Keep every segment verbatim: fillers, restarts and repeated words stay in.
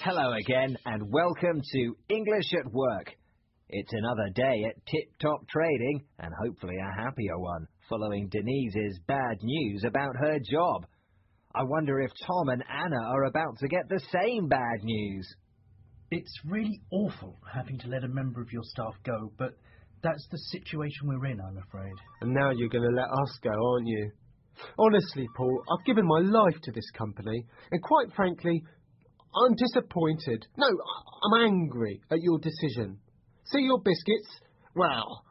Hello again and welcome to English at Work. It's another day at Tip Top Trading and hopefully a happier one following Denise's bad news about her job. I wonder if Tom and Anna are about to get the same bad news. It's really awful having to let a member of your staff go, but that's the situation we're in, I'm afraid. And now you're going to let us go, aren't you? Honestly, Paul, I've given my life to this company, and quite frankly, I'm disappointed. No, I'm angry at your decision. See your biscuits? Well,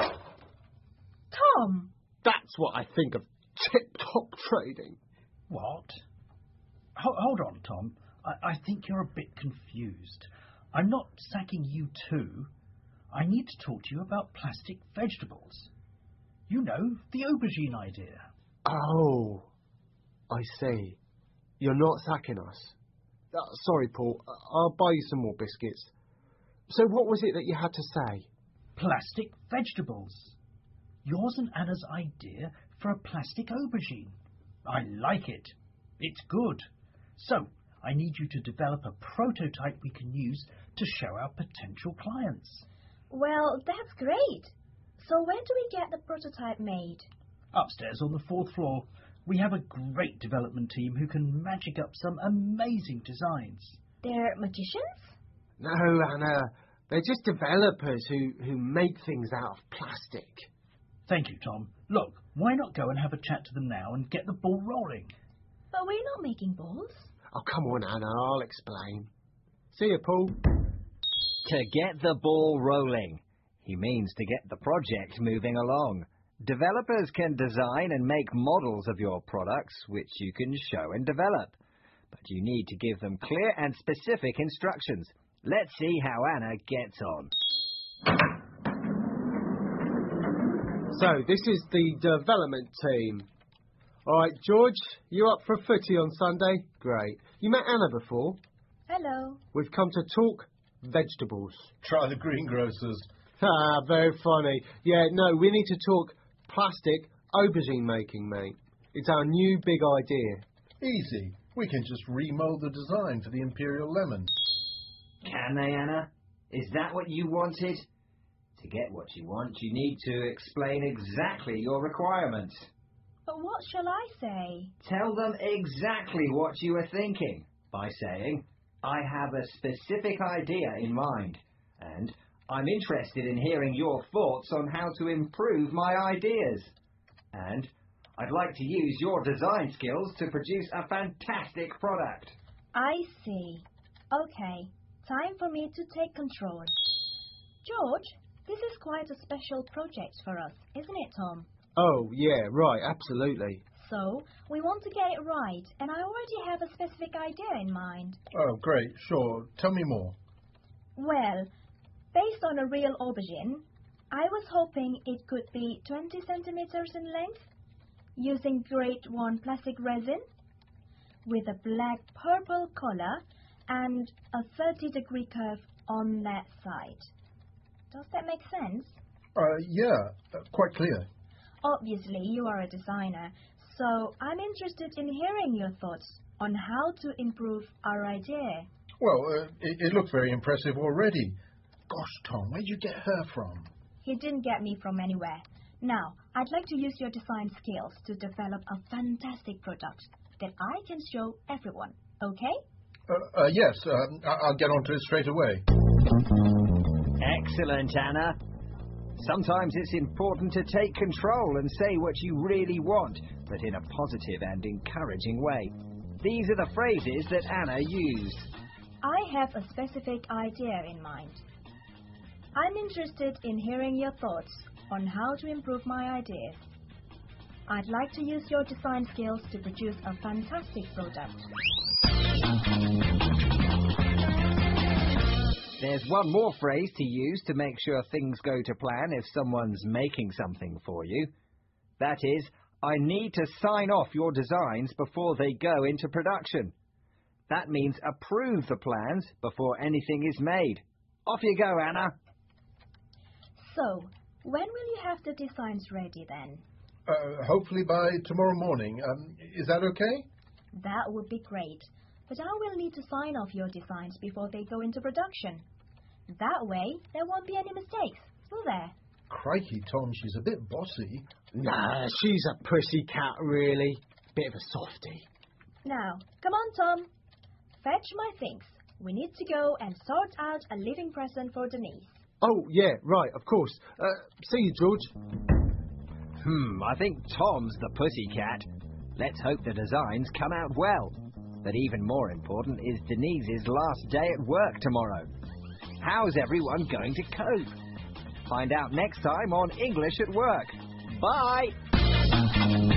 Tom! That's what I think of tip-top trading. What? Ho- hold on, Tom. I-, I think you're a bit confused. I'm not sacking you too. I need to talk to you about plastic vegetables. You know, the aubergine idea. Oh, I see. You're not sacking us. Uh, sorry, Paul. I'll buy you some more biscuits. So what was it that you had to say? Plastic vegetables. Yours and Anna's idea for a plastic aubergine. I like it. It's good. So, I need you to develop a prototype we can use to show our potential clients. Well, that's great. So when do we get the prototype made? Upstairs on the fourth floor, we have a great development team who can magic up some amazing designs. They're magicians? No, Anna. They're just developers who, who make things out of plastic. Thank you, Tom. Look, why not go and have a chat to them now and get the ball rolling? But we're not making balls. Oh, come on, Anna. I'll explain. See you, Paul. To get the ball rolling. He means to get the project moving along. Developers can design and make models of your products, which you can show and develop. But you need to give them clear and specific instructions. Let's see how Anna gets on. So, this is the development team. All right, George, you up for a footy on Sunday? Great. You met Anna before? Hello. We've come to talk vegetables. Try the greengrocers. Ah, very funny. Yeah, no, we need to talk plastic aubergine making, mate. It's our new big idea. Easy. We can just remold the design for the imperial lemon. Can they, Anna? Is that what you wanted? To get what you want, you need to explain exactly your requirements. But what shall I say? Tell them exactly what you are thinking by saying, I have a specific idea in mind, and I'm interested in hearing your thoughts on how to improve my ideas. And I'd like to use your design skills to produce a fantastic product. I see. Okay, time for me to take control. George, this is quite a special project for us, isn't it, Tom? Oh, yeah, right, absolutely. So, we want to get it right, and I already have a specific idea in mind. Oh, great. Sure. Tell me more. Well, based on a real aubergine, I was hoping it could be twenty centimeters in length, using grade one plastic resin, with a black-purple color and a thirty degree curve on that side. Does that make sense? Uh, yeah, uh, quite clear. Obviously, you are a designer, so I'm interested in hearing your thoughts on how to improve our idea. Well, uh, it, it looks very impressive already. Gosh, Tom, where'd you get her from? He didn't get me from anywhere. Now, I'd like to use your design skills to develop a fantastic product that I can show everyone, okay? Uh, uh, yes, uh, I- I'll get onto it straight away. Excellent, Anna. Sometimes it's important to take control and say what you really want, but in a positive and encouraging way. These are the phrases that Anna used. I have a specific idea in mind. I'm interested in hearing your thoughts on how to improve my ideas. I'd like to use your design skills to produce a fantastic product. There's one more phrase to use to make sure things go to plan if someone's making something for you. That is, I need to sign off your designs before they go into production. That means approve the plans before anything is made. Off you go, Anna. So, when will you have the designs ready then? Uh, hopefully by tomorrow morning. Um, is that okay? That would be great. but I will need to sign off your designs before they go into production. That way, there won't be any mistakes, will there? Crikey, Tom, she's a bit bossy. Nah, she's a pussy cat, really. Bit of a softie. Now, come on, Tom. Fetch my things. We need to go and sort out a living present for Denise. Oh, yeah, right, of course. Uh, see you, George. Hmm, I think Tom's the pussycat. Let's hope the designs come out well. But even more important is Denise's last day at work tomorrow. How's everyone going to cope? Find out next time on English at Work. Bye!